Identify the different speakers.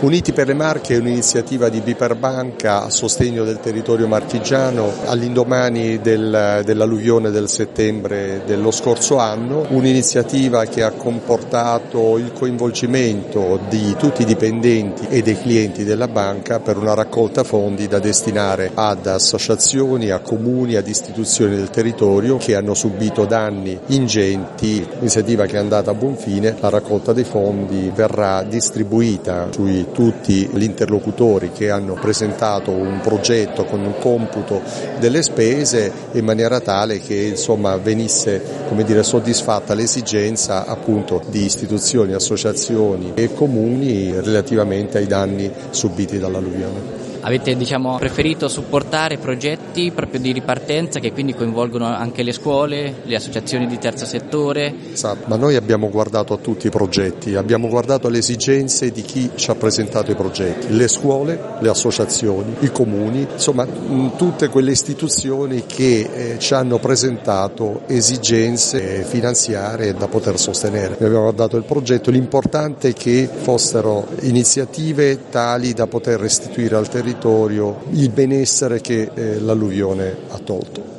Speaker 1: Uniti per le Marche è un'iniziativa di Biperbanca a sostegno del territorio marchigiano all'indomani dell'alluvione del settembre dello scorso anno, un'iniziativa che ha comportato il coinvolgimento di tutti i dipendenti e dei clienti della banca per una raccolta fondi da destinare ad associazioni, a comuni, ad istituzioni del territorio che hanno subito danni ingenti. Iniziativa che è andata a buon fine, la raccolta dei fondi verrà distribuita su tutti gli interlocutori che hanno presentato un progetto con un computo delle spese in maniera tale che venisse soddisfatta l'esigenza appunto di istituzioni, associazioni e comuni relativamente ai danni subiti dall'alluvione.
Speaker 2: Avete preferito supportare progetti proprio di ripartenza che quindi coinvolgono anche le scuole, le associazioni di terzo settore?
Speaker 1: Ma noi abbiamo guardato a tutti i progetti, abbiamo guardato alle esigenze di chi ci ha presentato i progetti, le scuole, le associazioni, i comuni, tutte quelle istituzioni che ci hanno presentato esigenze finanziarie da poter sostenere. Noi abbiamo guardato il progetto, l'importante è che fossero iniziative tali da poter restituire al territorio il benessere che l'alluvione ha tolto.